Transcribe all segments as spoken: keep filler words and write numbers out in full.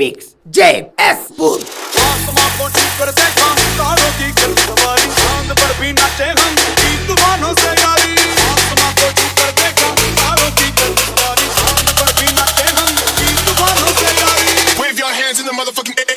Remix जेब S पुर। आसमां को छू कर देखा तारों की गल सवारी, चांद पर भी नाचे हम की तूफानों से यारी। आसमां को छू कर देखा तारों की गल सवारी, चांद पर भी नाचे हम की तूफानों से यारी। Wave your hands in the motherfucking air.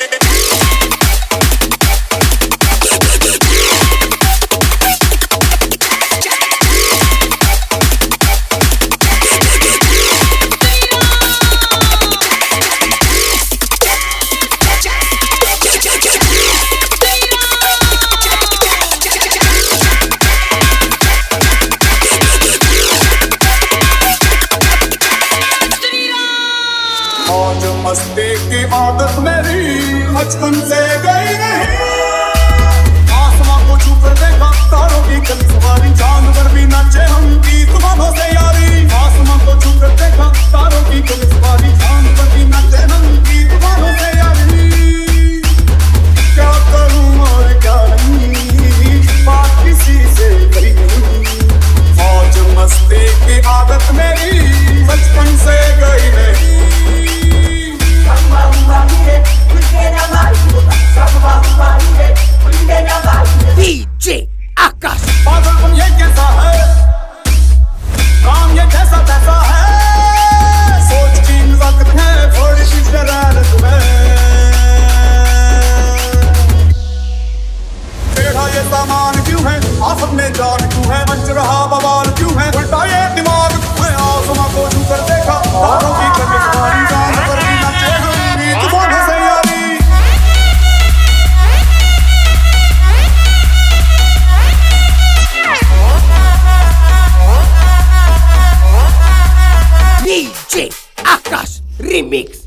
आज मस्ती की आदत मेरी बचपन से गई नहीं। आसमां को छू कर देखा तारों की गल सवारी, चांद पर भी नाचे हम की तूफानों से यारी। आसमां को छू कर देखा तारों की गल सवारी, चांद पर भी नाचे हम की तूफानों से यारी। क्या करूं और क्या नहीं, बात किसी से कही नहीं। आज मस्ती की आदत मेरी बचपन से गई नहीं। डीजे आकाश। पागलपन ये कैसा है, काम ये कैसा कैसा है, सोच की वक्त है थोड़ी सी शरारत में। टेढ़ा ये सामान क्यों है, आफत में जान क्यों है, मच रहा बवाल क्यों है, उल्टा ये दिमाग क्यों है। आसमां को छू कर देखा तारों की गल सवारी, चांद पर भी नाचे हम की तूफानों से यारी। डीजे आकाश रिमिक्स